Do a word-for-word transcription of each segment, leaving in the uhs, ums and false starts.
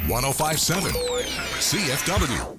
one oh five point seven C F W.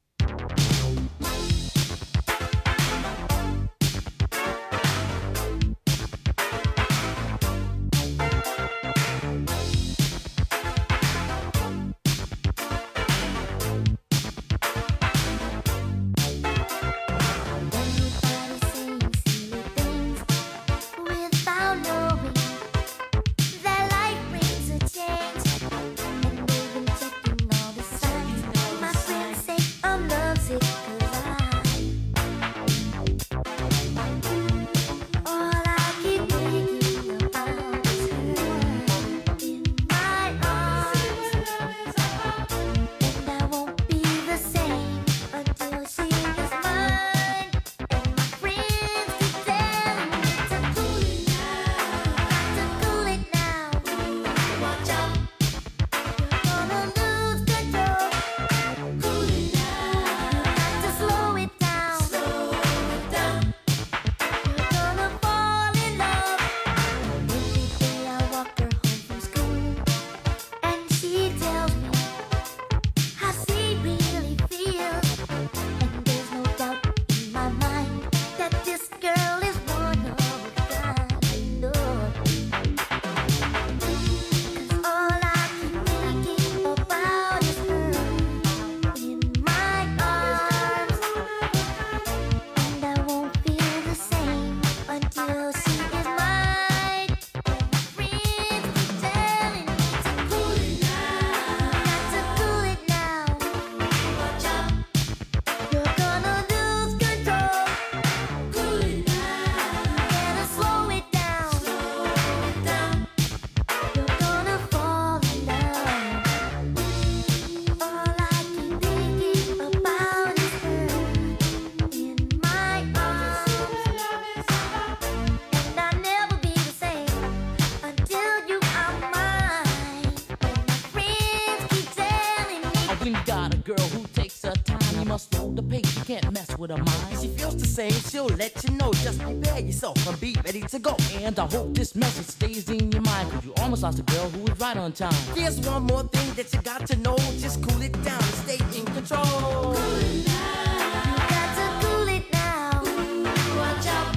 With her mind, she feels the same. She'll let you know. Just prepare yourself and be ready to go. And I hope this message stays in your mind, cause you almost lost a girl who was right on time. Here's one more thing that you got to know. Just cool it down and stay in control. Cool it down. You got to cool it now. Watch out.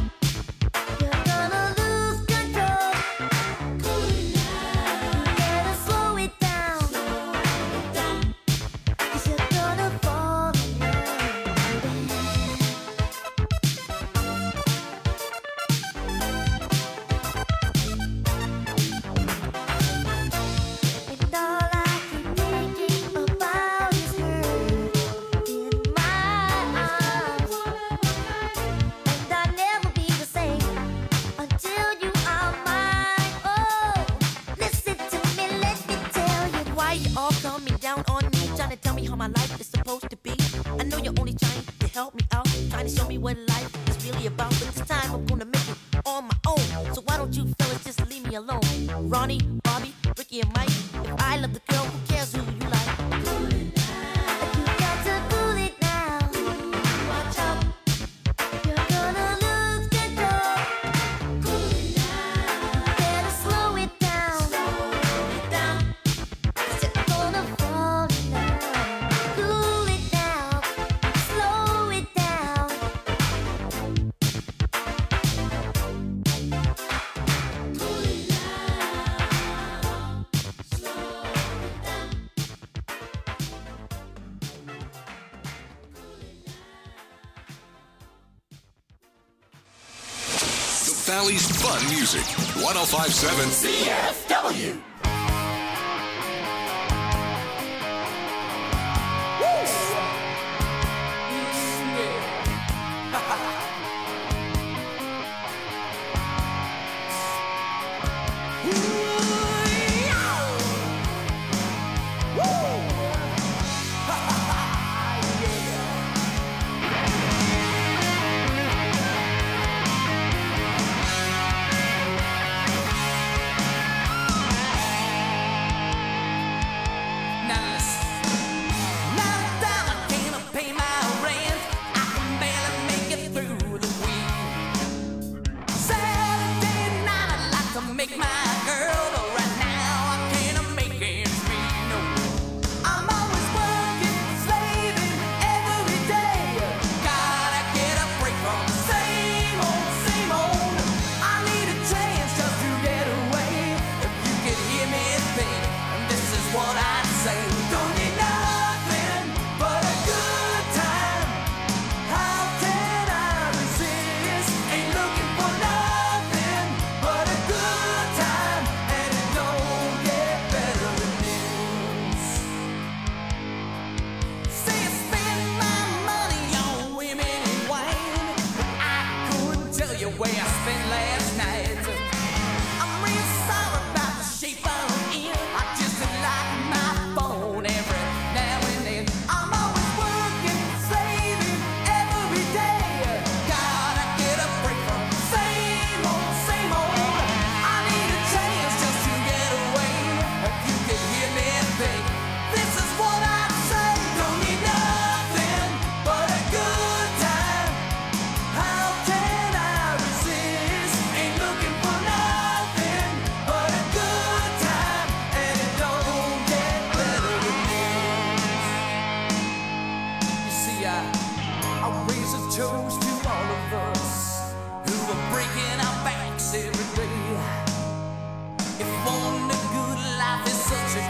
You're gonna lose control. Cool it down. You better slow it down. Slow it down. Cause you're gonna fall in love. My life is supposed to be. I know you're only trying to help me out, trying to show me what life is really about. But this time I'm gonna make it on my own. So why don't you fellas just leave me alone? Ronnie, Bobby, Ricky, and Mike. If I love the girl, who cares who you like? Cool it now. You got to cool it now. Watch out. You're gonna lose control. Cool it now. Better slow it down. Slow it down. Cause you're gonna fall in love. Cool it down, slow it down. Cool it down, slow it down. The Valley's fun music. one oh five point seven C F W.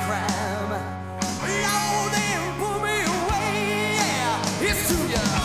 crime. Lord, then pull me away. Yeah, it's too young.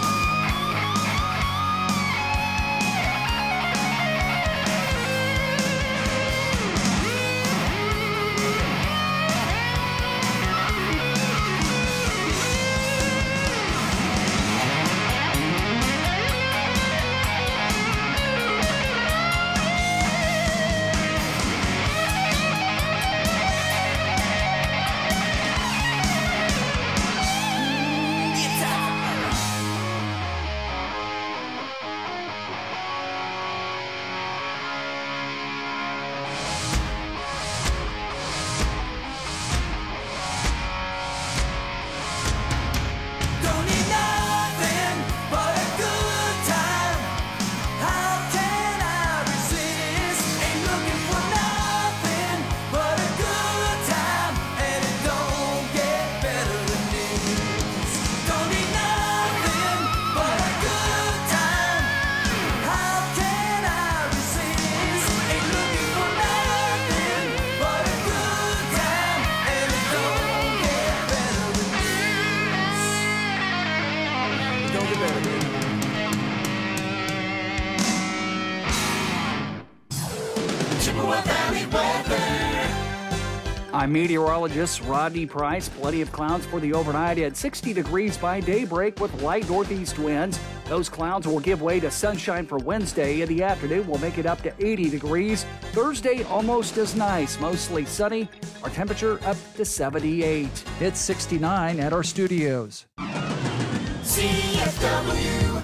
I'm meteorologist Rodney Price. Plenty of clouds for the overnight at sixty degrees by daybreak with light northeast winds. Those clouds will give way to sunshine for Wednesday. In the afternoon, we'll make it up to eighty degrees. Thursday, almost as nice, mostly sunny. Our temperature up to seventy-eight. It's sixty-nine at our studios. C F W.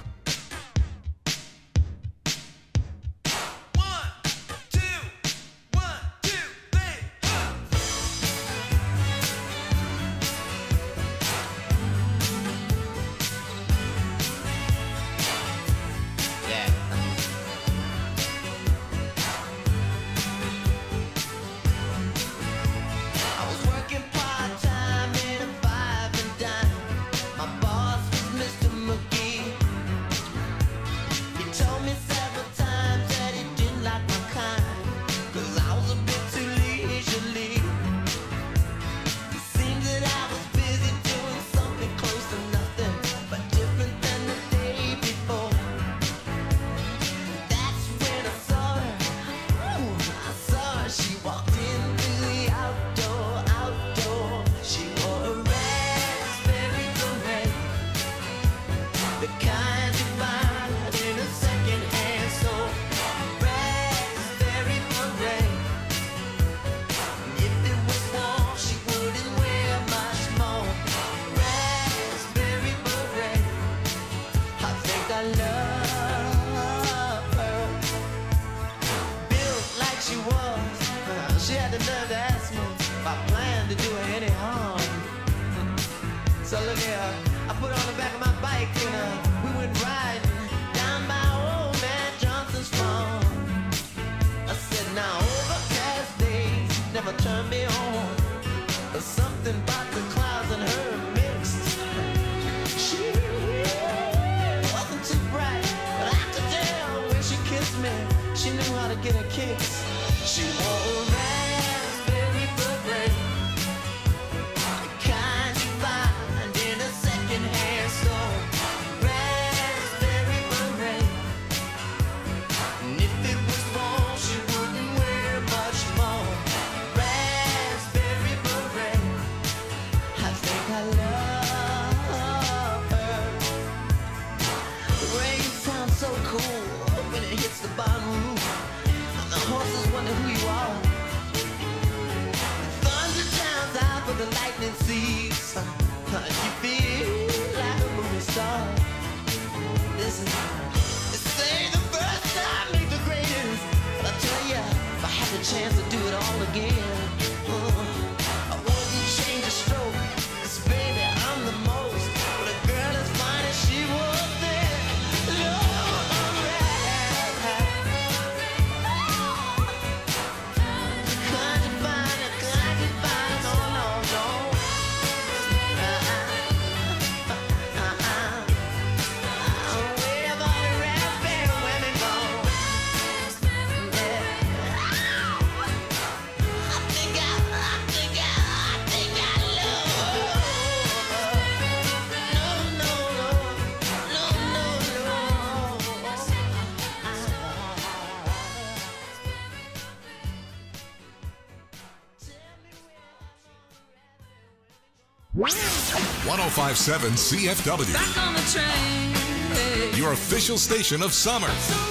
one oh five point seven C F W. Back on the train. Your official station of summer.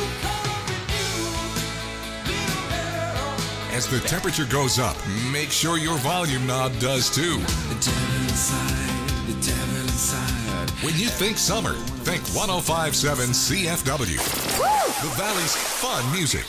As the temperature goes up, make sure your volume knob does too. The devil inside, the devil inside. When you think summer, think one oh five point seven C F W. The Valley's fun music.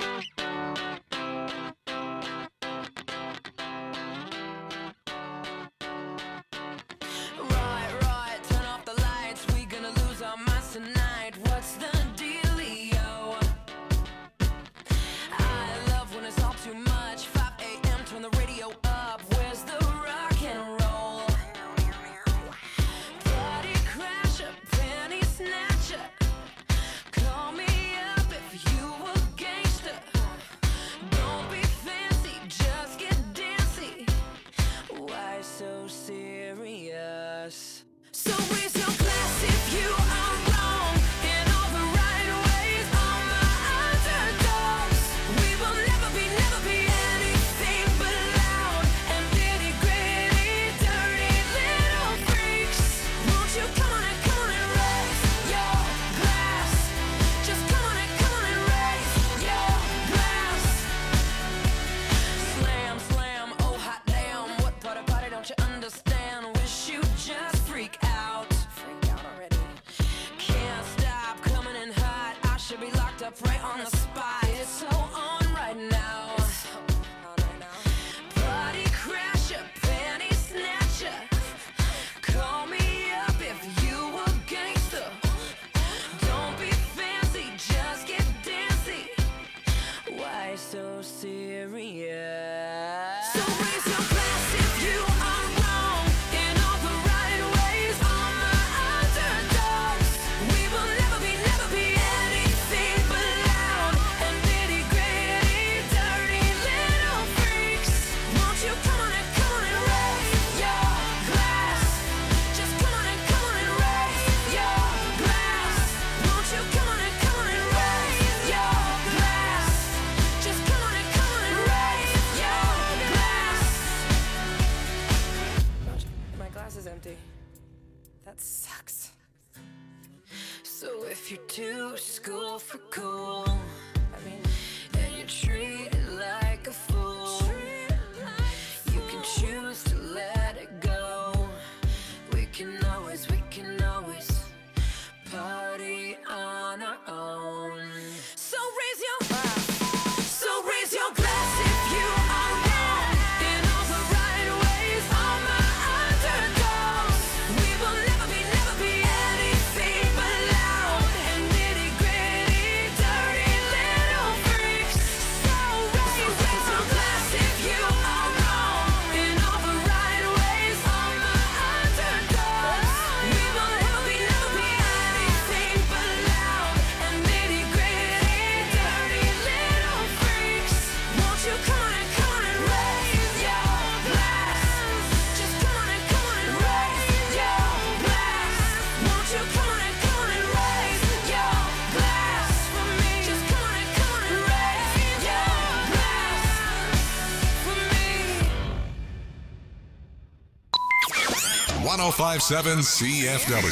one oh five point seven C F W.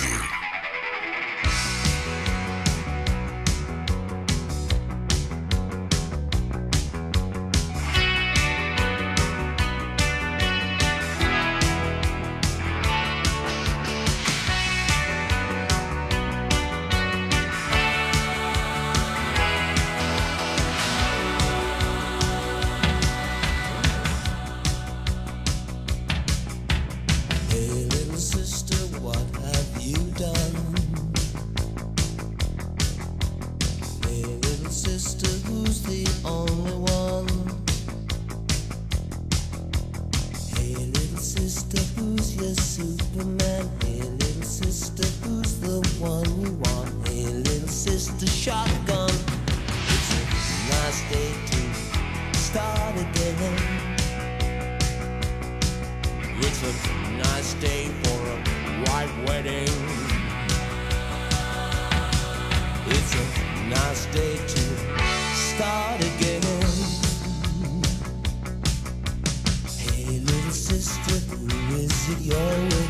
Your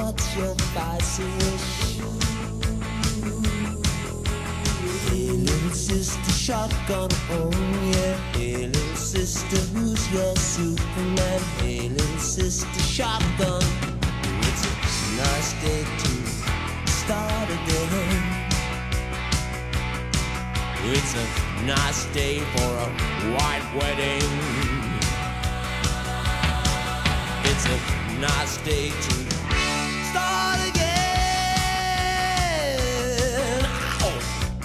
what's your vice wish? Hey, little sister shotgun, oh yeah. Hey, little sister, who's your Superman? Hey, little sister shotgun. It's a nice day to start again. It's a nice day for a white wedding. It's a nice day to start again. Ow.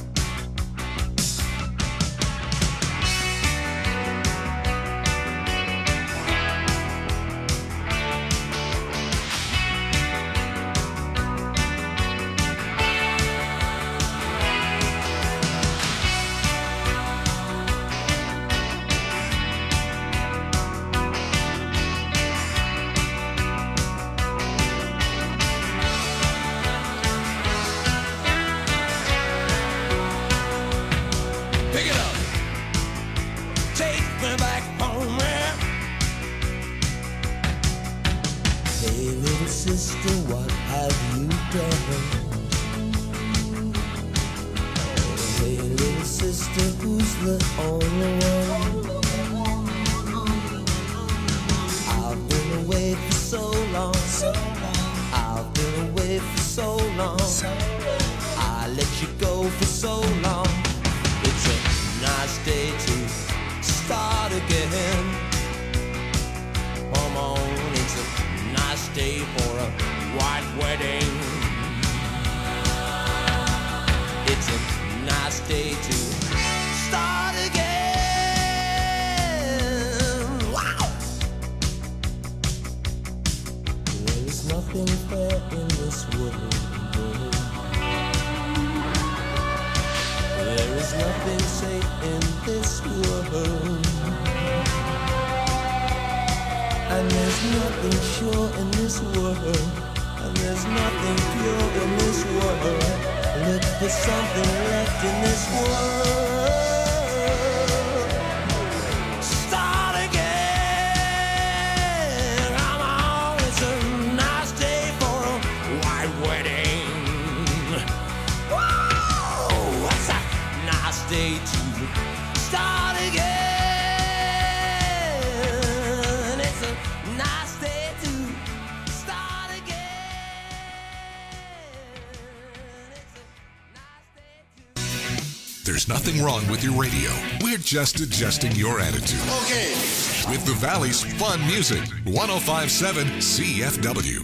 There's nothing wrong with your radio. We're just adjusting your attitude. Okay. With the Valley's fun music, one oh five point seven C F W.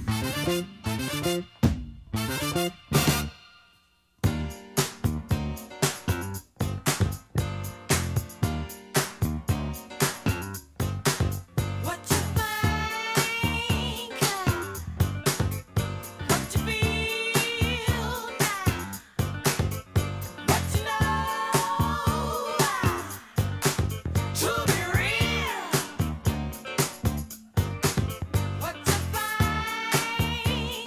What you find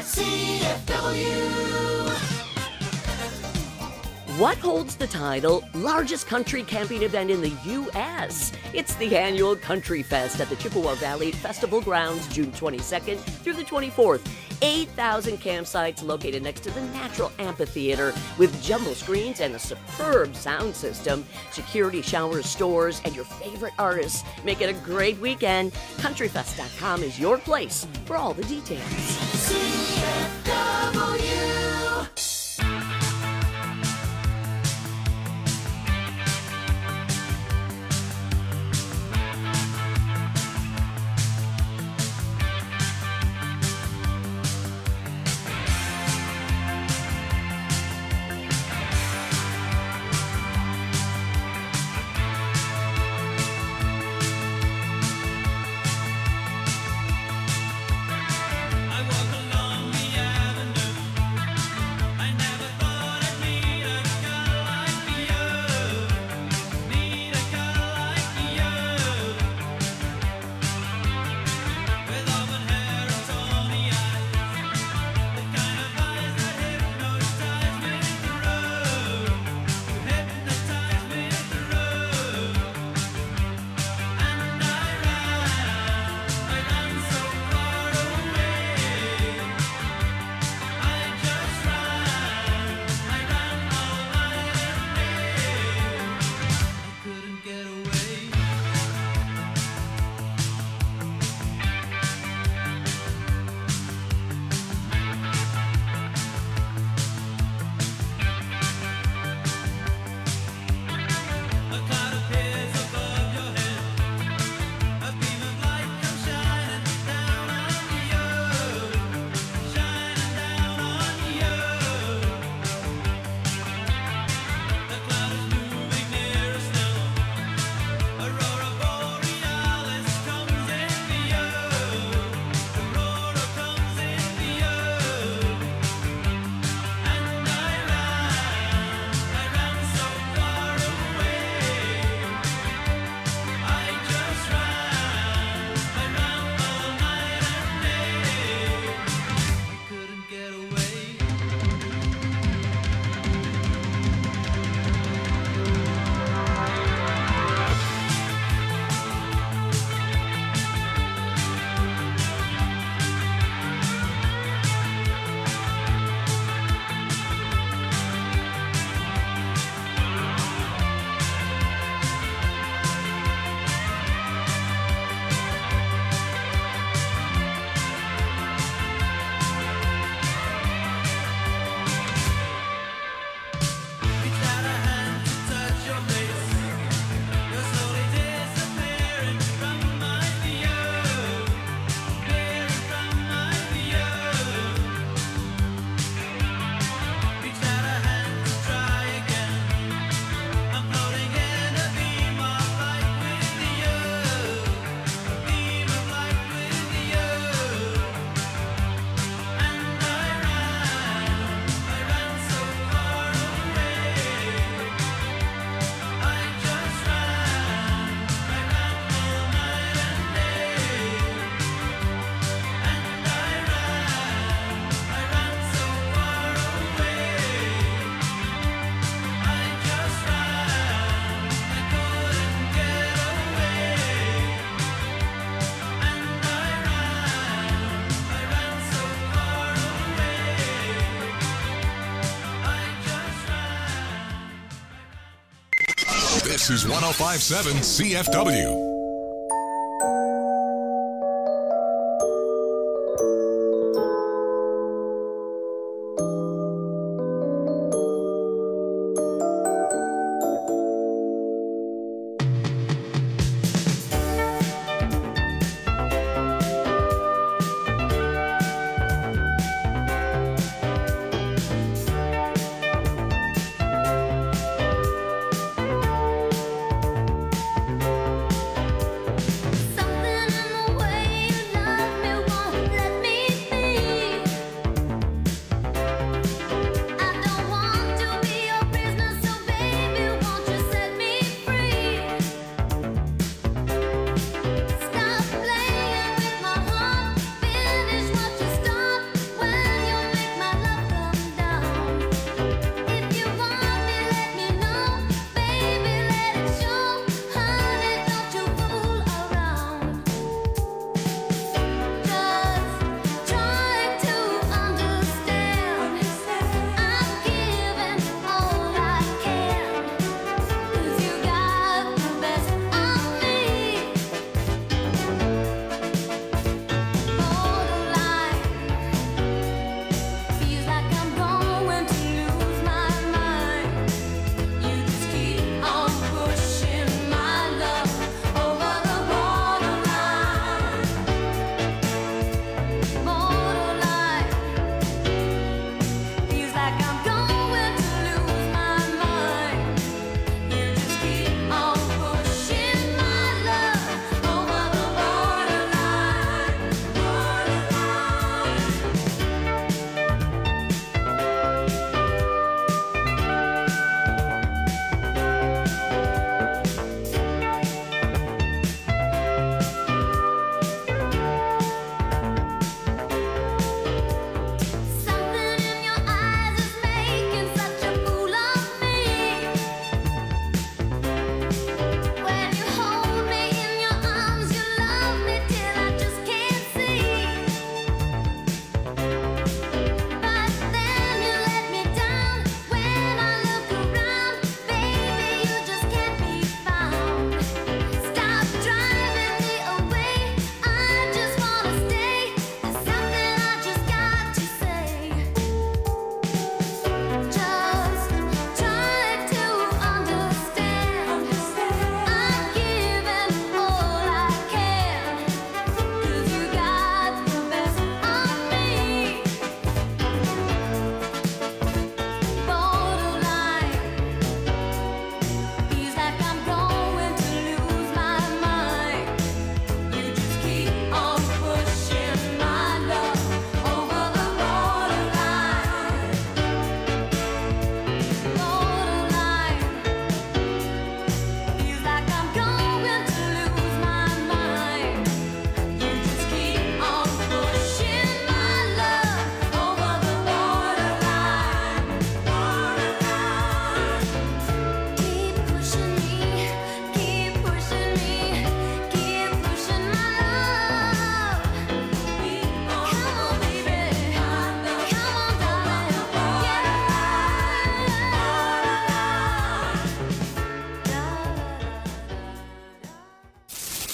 C F W. What holds the title largest country camping event in the U S? It's the annual Country Fest at the Chippewa Valley Festival Grounds, June twenty-second through the twenty-fourth. eight thousand campsites located next to the Natural Amphitheater with jumbo screens and a superb sound system. Security showers, stores, and your favorite artists make it a great weekend. country fest dot com is your place for all the details. C F W. This is one oh five point seven C F W.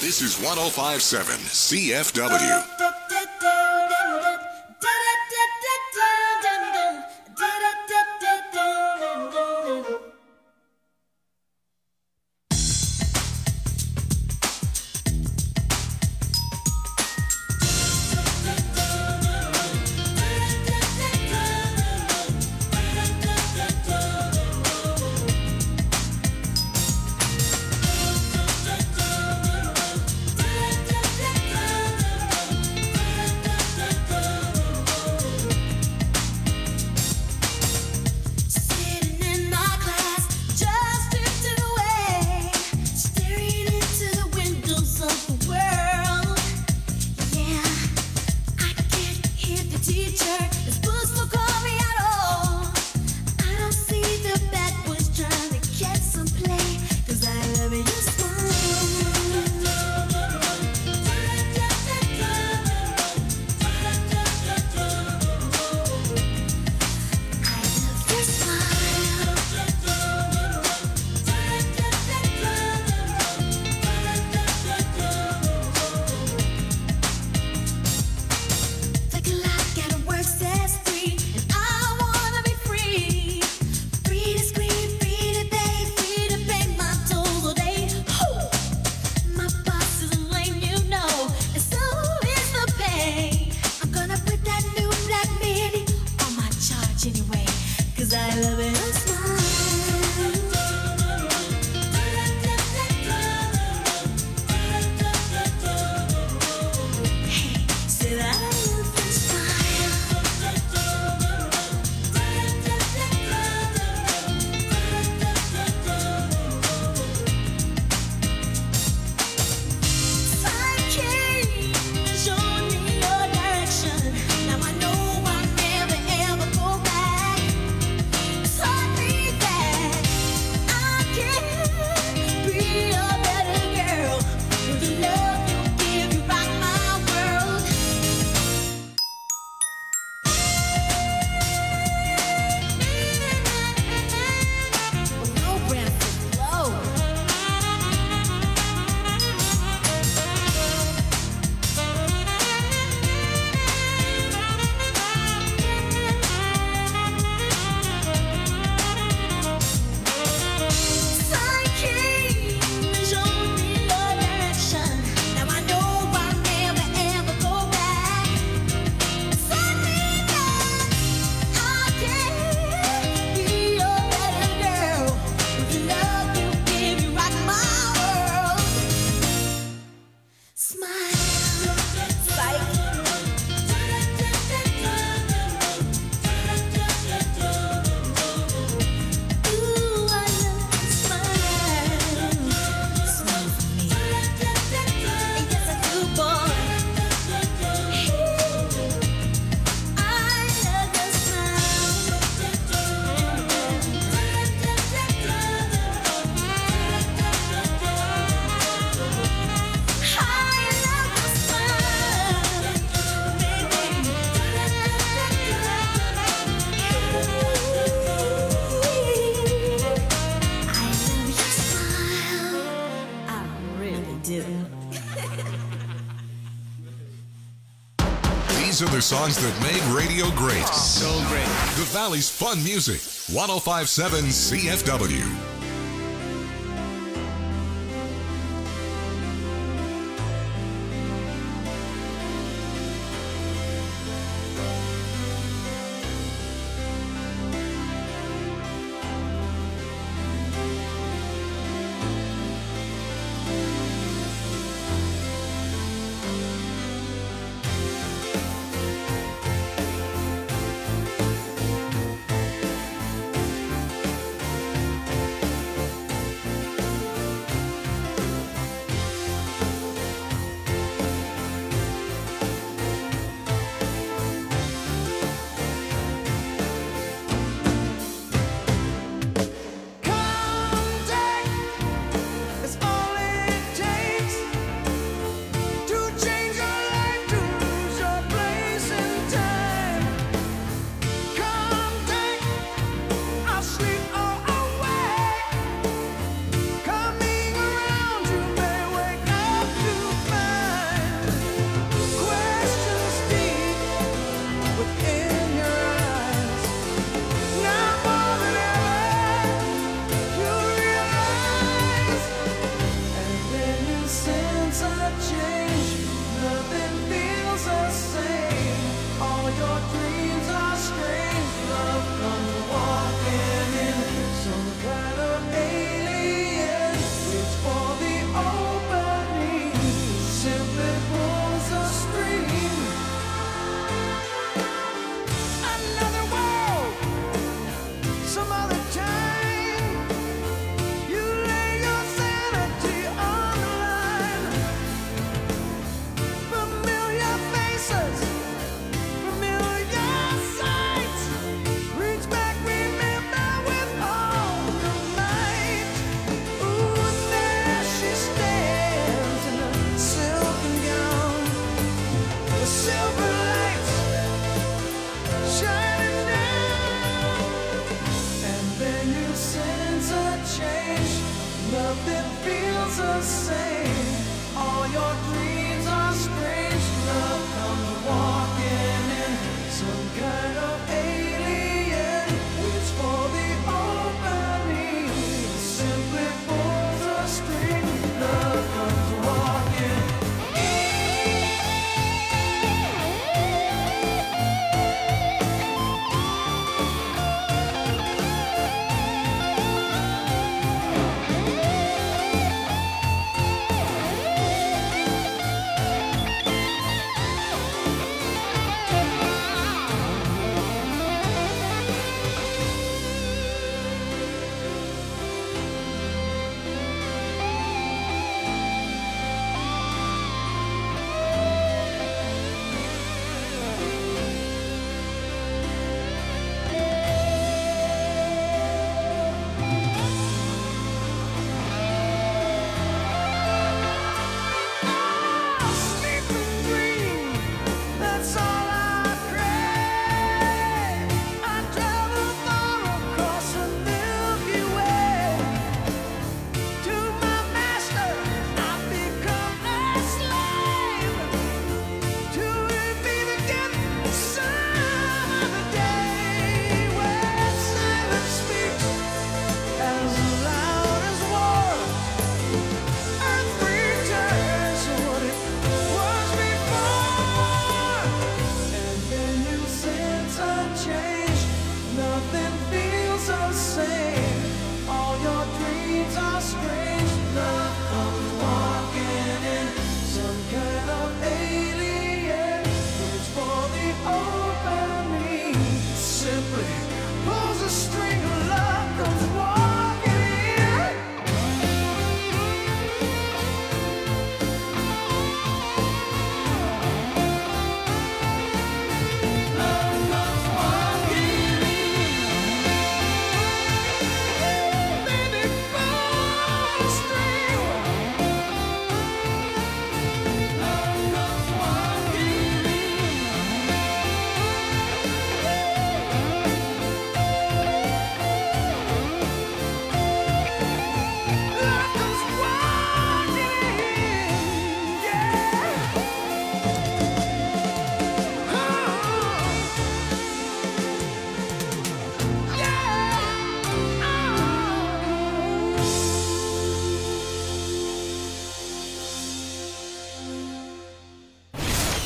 This is one oh five point seven C F W. These are the songs that made radio great. So great. The Valley's fun music. one oh five point seven C F W.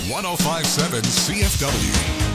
one oh five point seven C F W.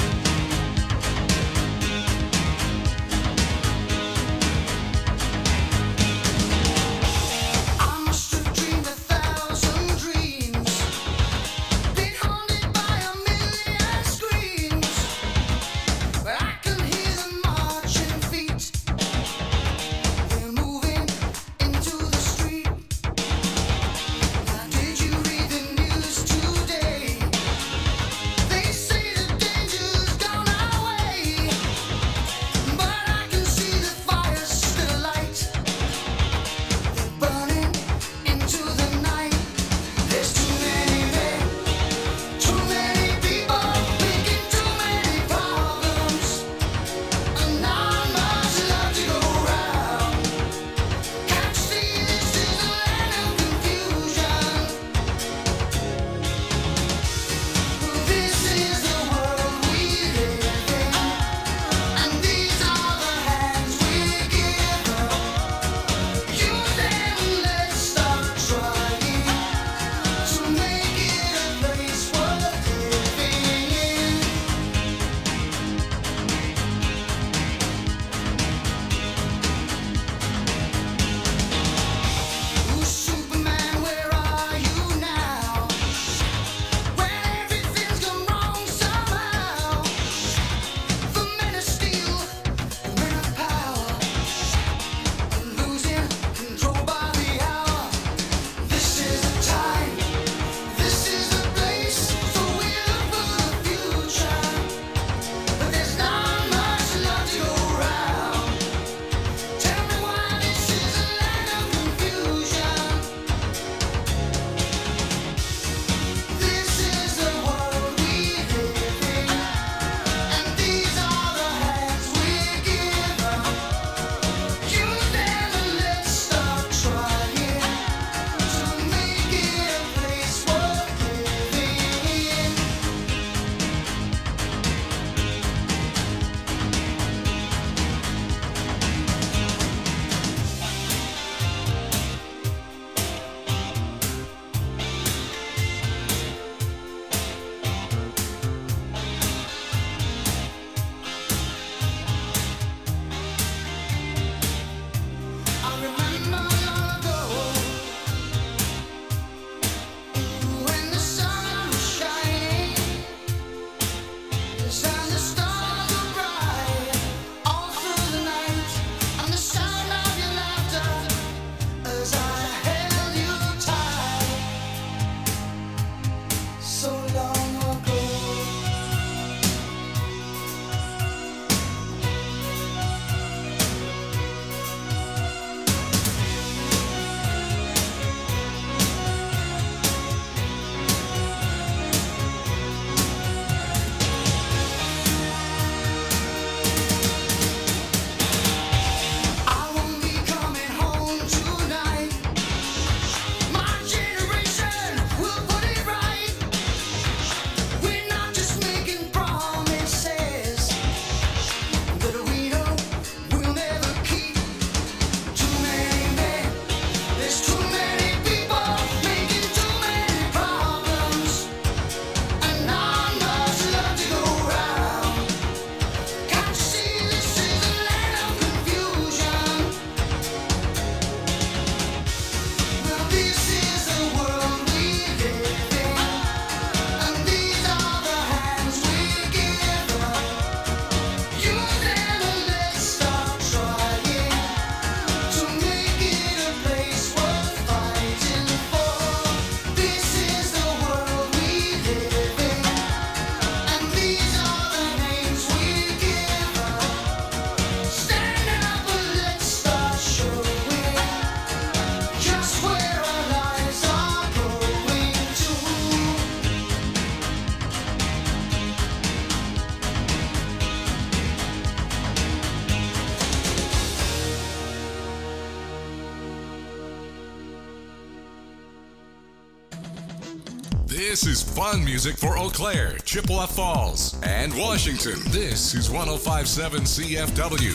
This is fun music for Eau Claire, Chippewa Falls, and Washington. This is one oh five point seven C F W.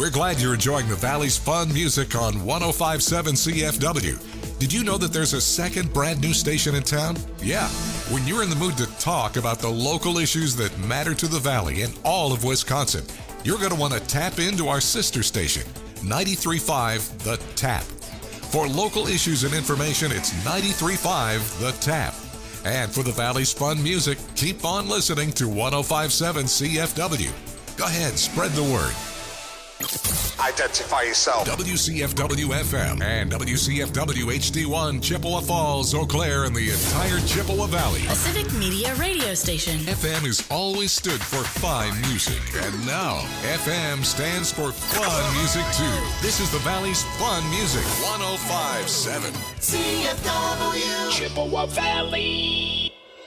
We're glad you're enjoying the Valley's fun music on one oh five point seven C F W. Did you know that there's a second brand new station in town? Yeah. When you're in the mood to talk about the local issues that matter to the Valley and all of Wisconsin, you're going to want to tap into our sister station, ninety-three point five The Tap. For local issues and information, it's ninety-three point five The Tap. And for the Valley's fun music, keep on listening to one oh five point seven C F W. Go ahead, spread the word. Identify yourself. W C F W F M and W C F W H D one, Chippewa Falls, Eau Claire, and the entire Chippewa Valley. A civic media radio station. F M has always stood for fine music, and now F M stands for fun music too. This is the Valley's fun music, one oh five point seven C F W Chippewa Valley.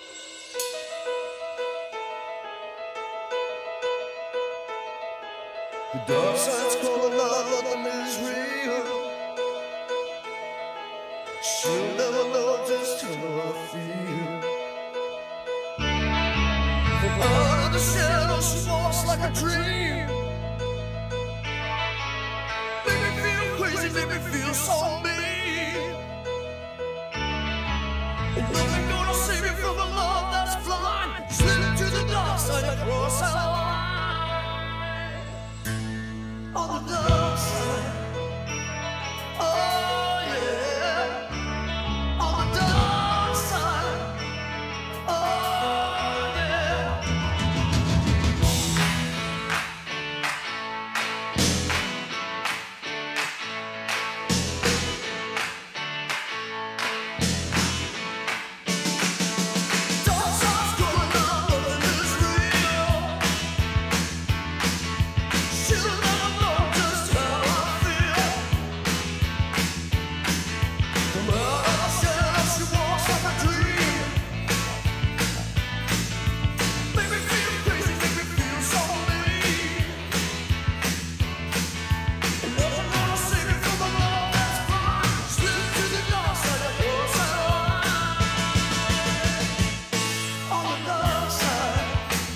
The dark side's calling out the misery. She'll never know just how I feel. From out of the shadows she walks like a dream. Make me feel crazy, make me feel so mean. Nothing gonna save me from the love that's blind. Slip to the dark side across our line. On the dark side, oh yeah. On the dark side, oh yeah. Dark side's going on, nothing is real. She'll never know just how I feel. From out of the shadows she walks like a dream. Make me feel crazy, make me feel so mean. Nothing gonna save me from the love that's blind. Slip to the dark side of your side. On the dark side,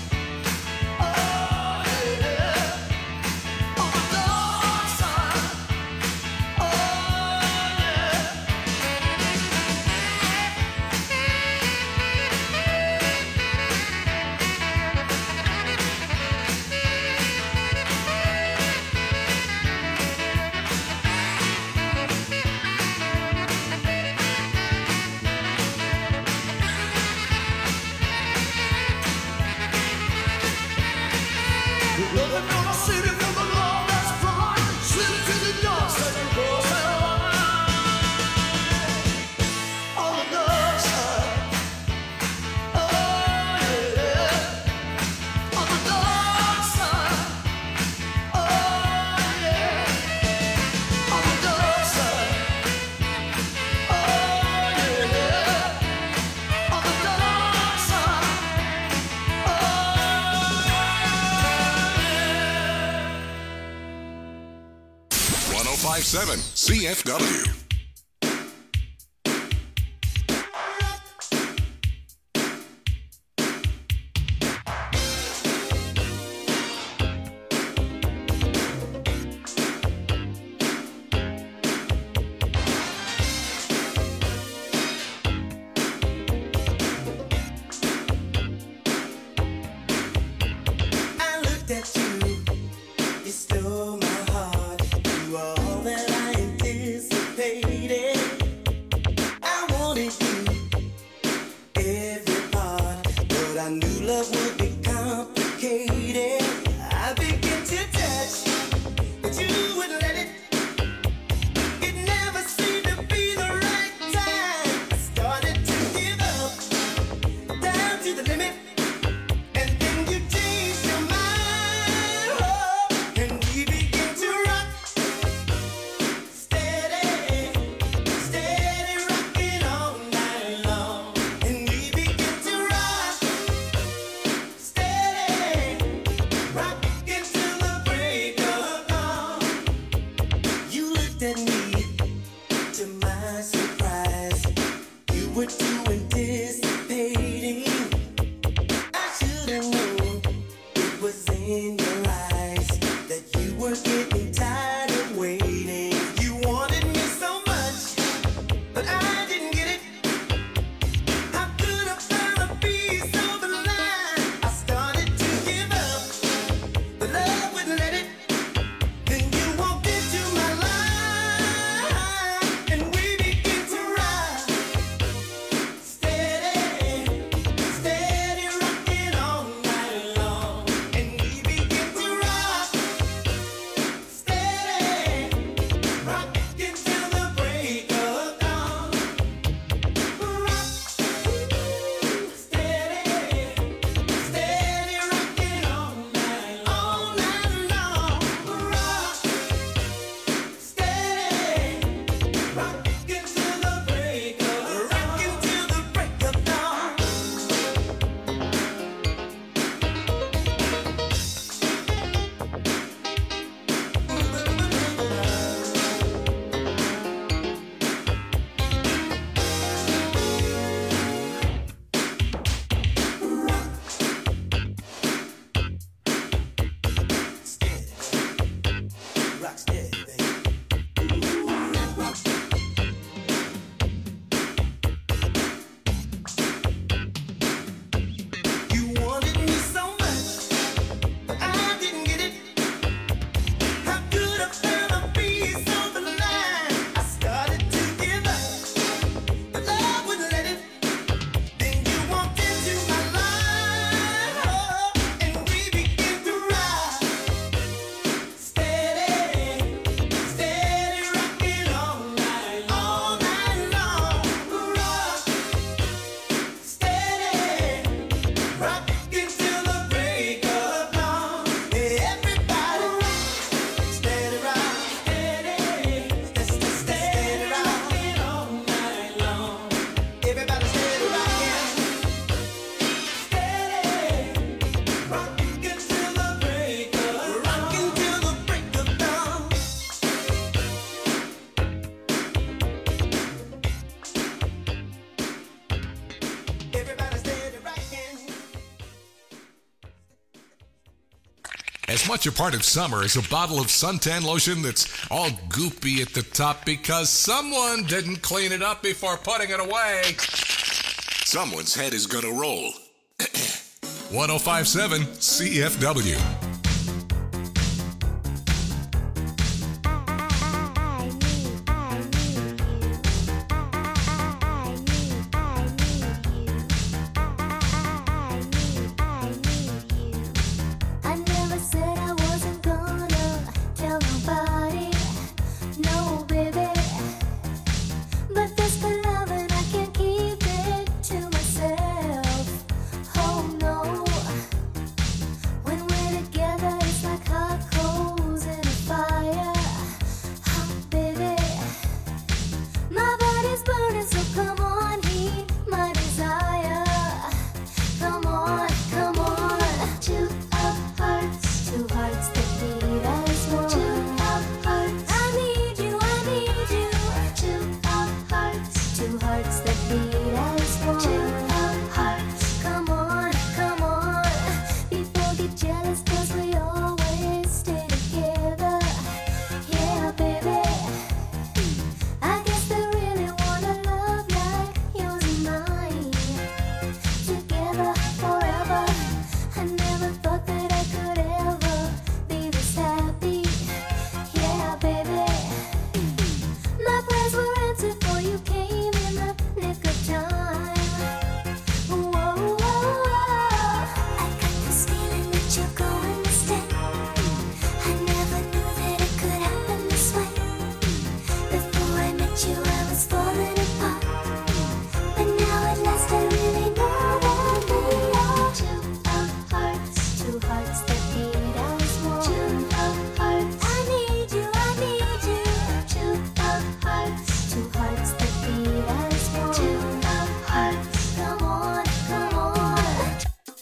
oh yeah. On the dark side, oh yeah. Nothing gonna save you from the love that's blind. Slip to the dark side and cross that line. On the dark side, oh yeah. On the dark side, oh yeah. On the dark side, oh yeah. On the dark side, one oh five point seven C F W. I looked at you, you stole my heart. You are all that I anticipated. I wanted you, every part, but I knew love would be complicated. I began to touch, but you wouldn't let it. It never seemed to be the right time. I started to give up, down to the limit. And then you changed your mind, oh, and we began to rock, steady, steady rocking all night long. And we began to rock, steady, rocking till the break of dawn. You looked at me, to my surprise, you were too anticipating. I should've known it was in your eyes that you were getting as much a part of summer as a bottle of suntan lotion that's all goopy at the top because someone didn't clean it up before putting it away. Someone's head is gonna roll. one oh five point seven C F W.